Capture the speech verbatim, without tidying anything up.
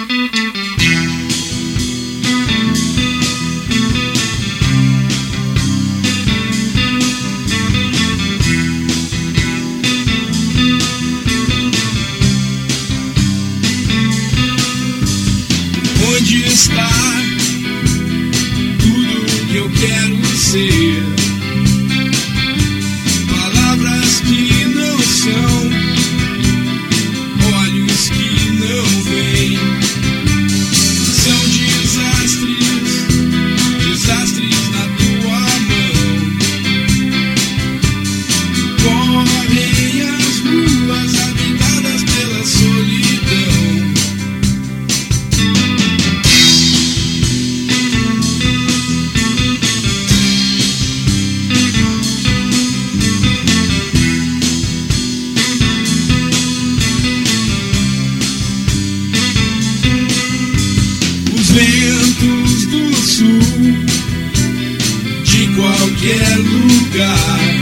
Onde está tudo que eu quero ser? Palavras que não são, olhos que não veem. São desastres, desastres na tua mão. Correm as ruas habitadas pela solidão. Ventos do sul, de qualquer lugar,